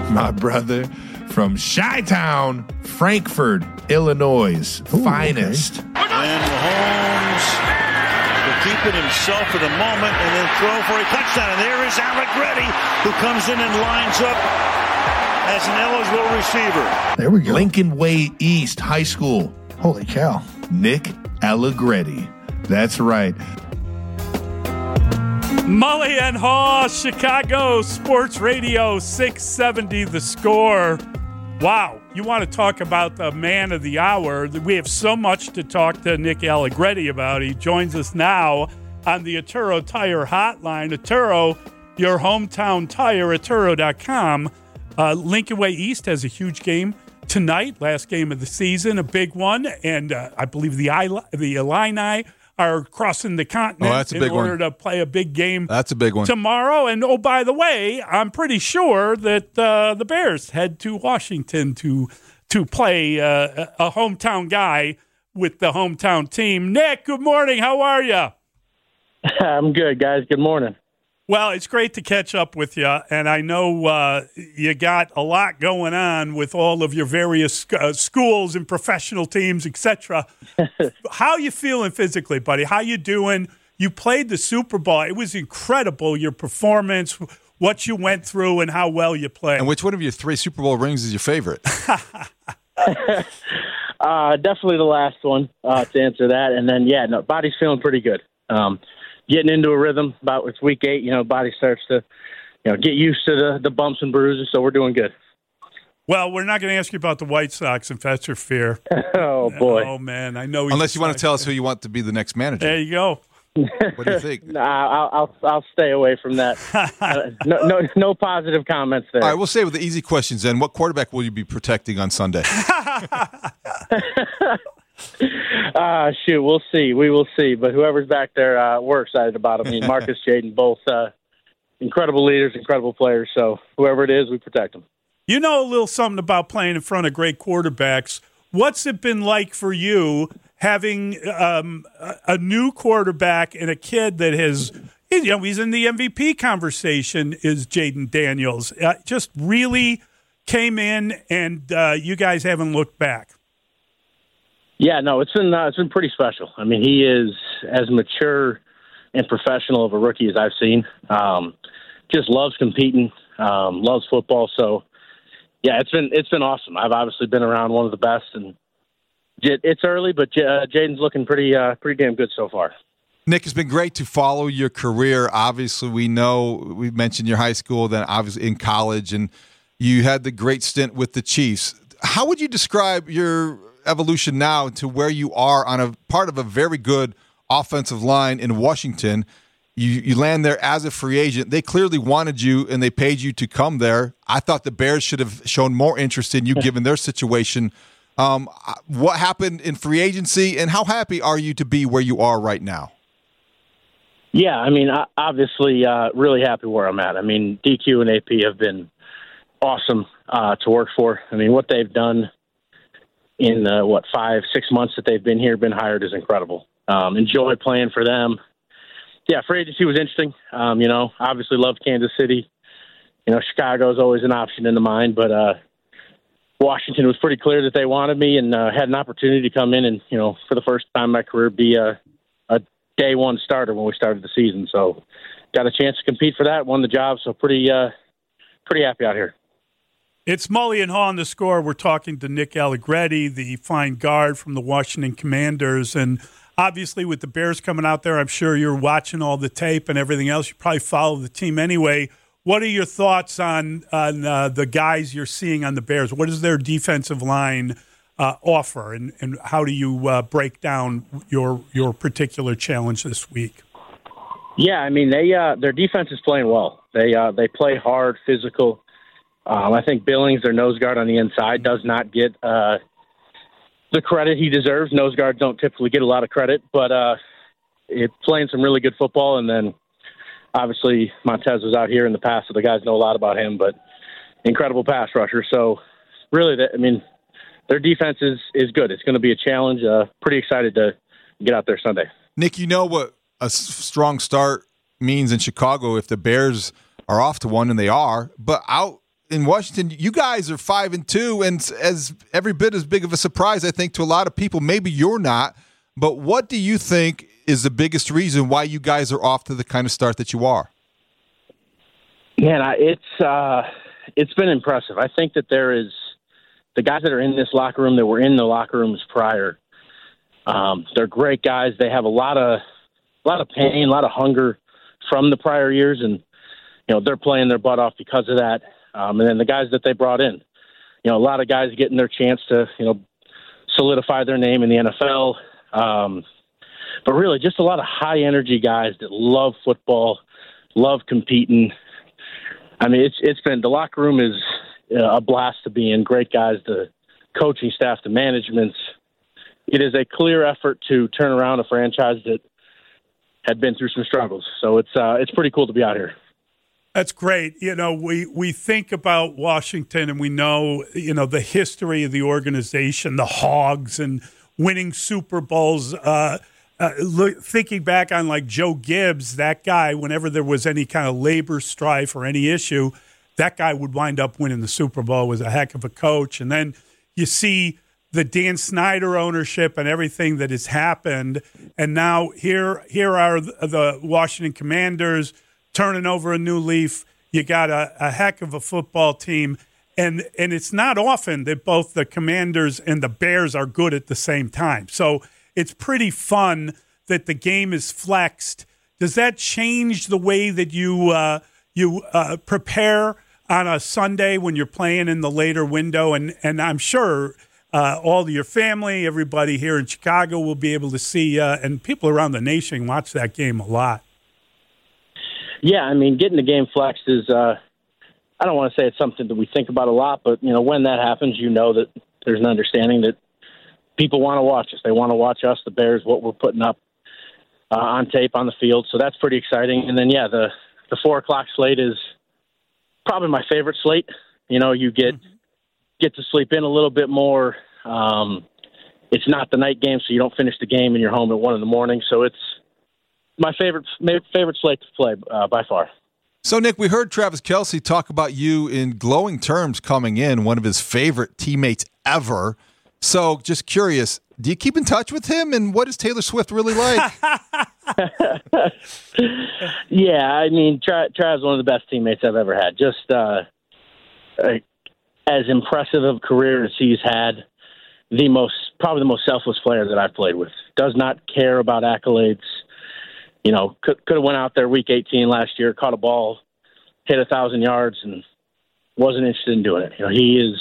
my brother, from Chi-Town, Frankfort, Illinois, finest. Okay. And Mahomes will keep it himself for the moment and then throw for a touchdown. And there is Allegretti, who comes in and lines up as an eligible receiver. There we go. Lincoln Way East High School. Holy cow. Nick Allegretti. That's right. Mully and Haw, Chicago Sports Radio 670 The Score. Wow, you want to talk about the man of the hour. We have so much to talk to Nick Allegretti about. He joins us now on the Atturo Tire Hotline. Atturo, your hometown tire, Atturo.com. Lincoln Way East has a huge game tonight, last game of the season, a big one. And I believe the Illini are crossing the continent in order to play a big game. That's a big one. Tomorrow. And, oh, by the way, I'm pretty sure that the Bears head to Washington to play a hometown guy with the hometown team. Nick, good morning. How are you? I'm good, guys. Good morning. Well, it's great to catch up with you, and I know you got a lot going on with all of your various schools and professional teams, etc. How you feeling physically, buddy? How you doing? You played the Super Bowl. It was incredible, your performance, what you went through, and how well you played. And which one of your 3 Super Bowl rings is your favorite? Definitely the last one to answer that. And then, body's feeling pretty good. Getting into a rhythm. About it's week 8, body starts to, get used to the bumps and bruises. So we're doing good. Well, we're not going to ask you about the White Sox, if that's your fear. Oh boy! Oh man, I know. Unless you want to tell us who you want to be the next manager. There you go. What do you think? I'll stay away from that. No positive comments there. All right, we'll say with the easy questions then. What quarterback will you be protecting on Sunday? Shoot, we'll see. We will see. But whoever's back there, we're excited about them. I mean, Marcus, Jaden, both incredible leaders, incredible players. So whoever it is, we protect them. You know a little something about playing in front of great quarterbacks. What's it been like for you having a new quarterback and a kid that has, he's in the MVP conversation, is Jaden Daniels. Just really came in, and you guys haven't looked back. Yeah, no, it's been pretty special. I mean, he is as mature and professional of a rookie as I've seen. Just loves competing, loves football. So, yeah, it's been awesome. I've obviously been around one of the best, and it's early, but Jaden's looking pretty damn good so far. Nick, it's been great to follow your career. Obviously, we mentioned your high school, then obviously in college, and you had the great stint with the Chiefs. How would you describe your evolution now to where you are on a part of a very good offensive line in Washington? You land there as a free agent. They clearly wanted you, and they paid you to come there. I thought the Bears should have shown more interest in you given their situation. What happened in free agency, and how happy are you to be where you are right now? Yeah, I mean, obviously really happy where I'm at. I mean, DQ and AP have been awesome to work for. I mean, what they've done in 5-6 months that they've been here, been hired, is incredible. Enjoy playing for them. Yeah, free agency was interesting. Obviously loved Kansas City. Chicago is always an option in the mind, but Washington was pretty clear that they wanted me, and had an opportunity to come in and, for the first time in my career, be a day one starter when we started the season. So got a chance to compete for that, won the job. So pretty happy out here. It's Mully and Haw on the Score. We're talking to Nick Allegretti, the fine guard from the Washington Commanders. And obviously with the Bears coming out there, I'm sure you're watching all the tape and everything else. You probably follow the team anyway. What are your thoughts on the guys you're seeing on the Bears? What does their defensive line offer, and how do you break down your particular challenge this week? Yeah, I mean, their defense is playing well. They play hard, physical. I think Billings, their nose guard on the inside, does not get the credit he deserves. Nose guards don't typically get a lot of credit, but it's playing some really good football. And then obviously Montez was out here in the past, so the guys know a lot about him, but incredible pass rusher. So really, their defense is good. It's going to be a challenge. Pretty excited to get out there Sunday. Nick, you know what a strong start means in Chicago if the Bears are off to one, and they are, but out in Washington, you guys are 5-2, and as every bit as big of a surprise, I think, to a lot of people. Maybe you're not, but what do you think is the biggest reason why you guys are off to the kind of start that you are? Man, it's been impressive. I think that there is the guys that are in this locker room that were in the locker rooms prior. They're great guys. They have a lot of pain, a lot of hunger from the prior years, and they're playing their butt off because of that. And then the guys that they brought in, a lot of guys getting their chance to solidify their name in the NFL. But really, just a lot of high energy guys that love football, love competing. I mean, it's been, the locker room is a blast to be in. Great guys, the coaching staff, the managements. It is a clear effort to turn around a franchise that had been through some struggles. So it's pretty cool to be out here. That's great. We think about Washington, and we know, the history of the organization, the Hogs, and winning Super Bowls. Thinking back on like Joe Gibbs, that guy, whenever there was any kind of labor strife or any issue, that guy would wind up winning the Super Bowl, was a heck of a coach. And then you see the Dan Snyder ownership and everything that has happened. And now here are the Washington Commanders turning over a new leaf. You got a heck of a football team. And it's not often that both the Commanders and the Bears are good at the same time. So it's pretty fun that the game is flexed. Does that change the way that you prepare on a Sunday when you're playing in the later window? And I'm sure all of your family, everybody here in Chicago will be able to see, and people around the nation watch that game a lot. Yeah, I mean, getting the game flexed is, I don't want to say it's something that we think about a lot, but, when that happens, that there's an understanding that people want to watch us. They want to watch us, the Bears, what we're putting up on tape on the field. So that's pretty exciting. And then, the 4 o'clock slate is probably my favorite slate. You get to sleep in a little bit more. It's not the night game, so you don't finish the game and you're home at 1 a.m. So it's my favorite slate to play by far. So, Nick, we heard Travis Kelce talk about you in glowing terms coming in, one of his favorite teammates ever. So, just curious, do you keep in touch with him, and what is Taylor Swift really like? Yeah, I mean, Trav's one of the best teammates I've ever had. Just as impressive of a career as he's had, probably the most selfless player that I've played with. Does not care about accolades. Could have went out there week 18 last year, caught a ball, hit 1,000 yards, and wasn't interested in doing it. He is,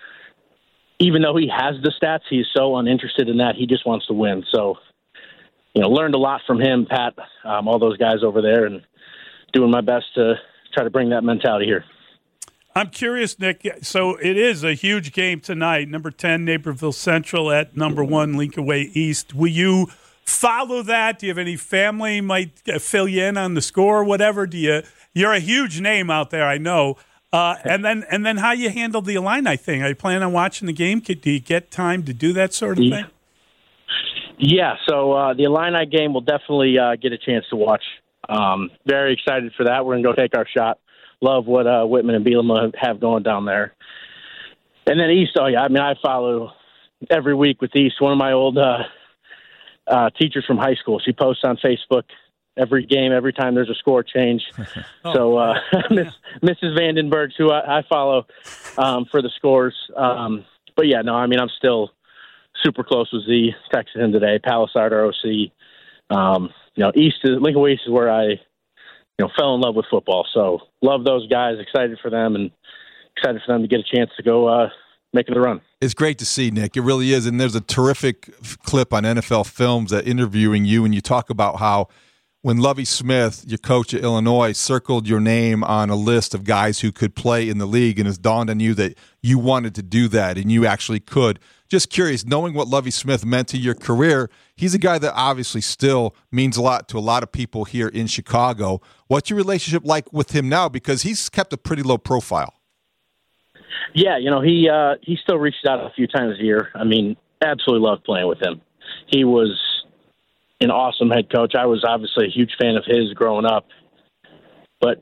even though he has the stats, he's so uninterested in that. He just wants to win. So, learned a lot from him, Pat, all those guys over there, and doing my best to try to bring that mentality here. I'm curious, Nick. So it is a huge game tonight. Number 10, Naperville Central at number 1, Lincoln Way East. Will you follow that? Do you have any family might fill you in on the score or whatever? You're a huge name out there, I know. And then how you handle the Illini thing? Are you planning on watching the game? Do you get time to do that sort of thing? Yeah, so the Illini game will definitely get a chance to watch. Very excited for that. We're going to go take our shot. Love what Whitman and Bielema have going down there. And then East, I follow every week with East. One of my old teachers from high school, she posts on Facebook every game, every time there's a score change. So Mrs. Vandenberg, who I follow for the scores. But yeah, no, I'm still super close with Z. Texted him today. Palisade, our OC. Lincoln Way East is where I fell in love with football. So love those guys. Excited for them, and excited for them to get a chance to go making the run. It's great to see, Nick. It really is. And there's a terrific clip on NFL Films that interviewing you, and you talk about how when Lovie Smith, your coach at Illinois, circled your name on a list of guys who could play in the league, and it's dawned on you that you wanted to do that and you actually could. Just curious, knowing what Lovie Smith meant to your career, he's a guy that obviously still means a lot to a lot of people here in Chicago. What's your relationship like with him now? Because he's kept a pretty low profile. Yeah, he still reaches out a few times a year. Absolutely loved playing with him. He was an awesome head coach. I was obviously a huge fan of his growing up. But,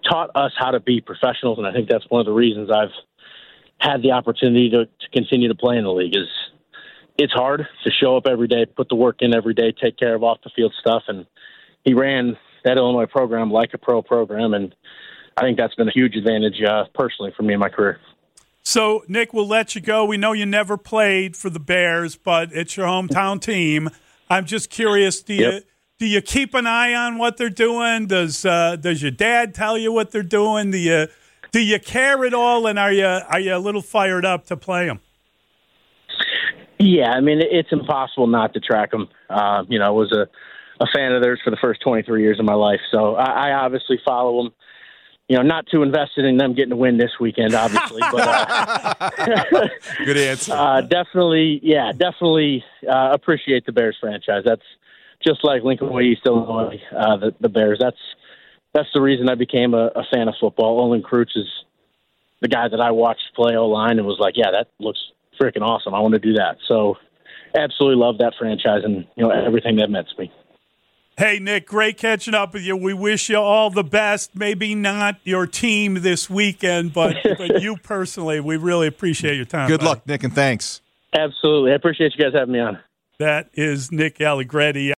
taught us how to be professionals, and I think that's one of the reasons I've had the opportunity to continue to play in the league. Is it's hard to show up every day, put the work in every day, take care of off-the-field stuff, and he ran that Illinois program like a pro program, and I think that's been a huge advantage personally for me in my career. So, Nick, we'll let you go. We know you never played for the Bears, but it's your hometown team. I'm just curious, do you keep an eye on what they're doing? Does your dad tell you what they're doing? Do you care at all, and are you a little fired up to play them? Yeah, I mean, it's impossible not to track them. I was a fan of theirs for the first 23 years of my life, so I obviously follow them. Not too invested in them getting a win this weekend, obviously. But good answer. Definitely appreciate the Bears franchise. That's just like Lincoln Way, East Illinois, the Bears. That's the reason I became a fan of football. Olin Kreutz is the guy that I watched play O-line and was like, yeah, that looks freaking awesome. I want to do that. So absolutely love that franchise and everything that meant to me. Hey, Nick, great catching up with you. We wish you all the best. Maybe not your team this weekend, but you personally, we really appreciate your time. Good luck, Nick, and thanks. Absolutely. I appreciate you guys having me on. That is Nick Allegretti.